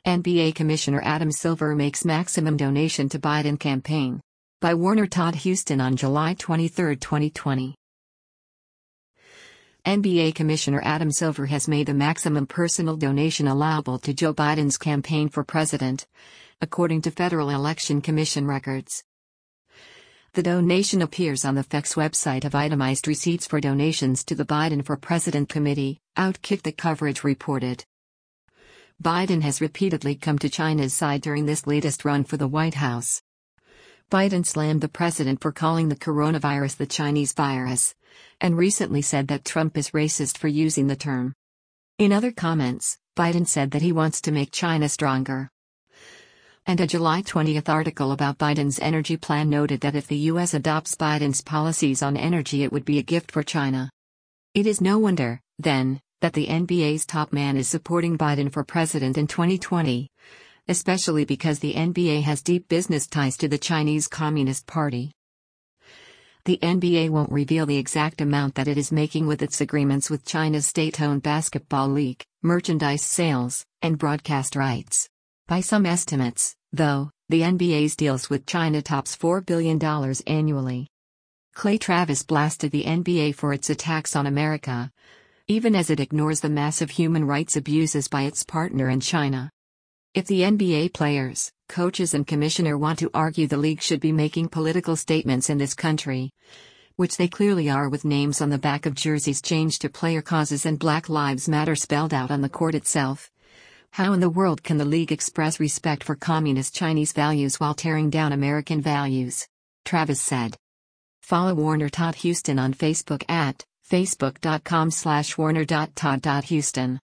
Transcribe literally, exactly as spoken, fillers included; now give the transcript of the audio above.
N B A Commissioner Adam Silver makes maximum donation to Biden campaign. By Warner Todd Huston on July twenty-third, twenty twenty. N B A Commissioner Adam Silver has made the maximum personal donation allowable to Joe Biden's campaign for president, according to Federal Election Commission records. The donation appears on the F E C's website of itemized receipts for donations to the Biden for President Committee, Outkick the coverage reported. Biden has repeatedly come to China's side during this latest run for the White House. Biden slammed the president for calling the coronavirus the Chinese virus, and recently said that Trump is racist for using the term. In other comments, Biden said that he wants to make China stronger. And a July twentieth article about Biden's energy plan noted that if the U S adopts Biden's policies on energy, it would be a gift for China. It is no wonder, then, that the N B A's top man is supporting Biden for president in twenty twenty, especially because the N B A has deep business ties to the Chinese Communist Party. The N B A won't reveal the exact amount that it is making with its agreements with China's state-owned basketball league, merchandise sales, and broadcast rights. By some estimates, though, the N B A's deals with China tops four billion dollars annually. Clay Travis blasted the N B A for its attacks on America, even as it ignores the massive human rights abuses by its partner in China. If the N B A players, coaches and commissioner want to argue the league should be making political statements in this country, which they clearly are with names on the back of jerseys changed to player causes and Black Lives Matter spelled out on the court itself, how in the world can the league express respect for communist Chinese values while tearing down American values? Travis said. Follow Warner Todd Huston on Facebook at facebook dot com slash warner dot todd dot huston.